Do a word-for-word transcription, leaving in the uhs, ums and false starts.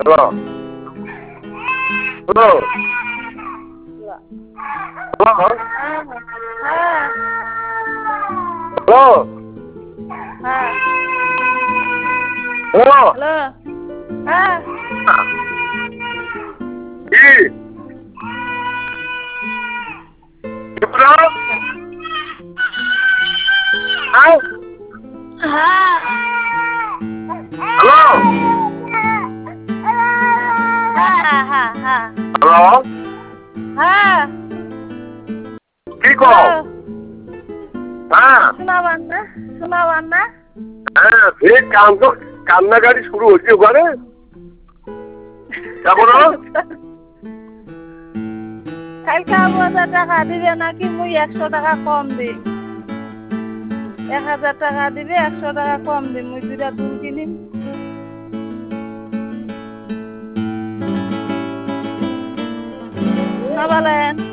hello hello hello hello হ্যাঁ hello hello হ্যাঁ কি কি বলো হ্যাঁ হ্যাঁ হ্যালো হ্যাঁ হ্যাঁ হ্যাঁ হ্যালো হ্যাঁ কি কও হ্যাঁ শোনাবার না শোনাবার না হ্যাঁ সে কান্দ কান্নাকাটি শুরু হচ্ছে ওখানে কেমন কালকে আবু হাজার টাকা দিবে নাকি মুই একশো টাকা কম দিই এক হাজার টাকা দিবে একশো টাকা কম দিই মুই দুটা দুল কিনিম না বলেন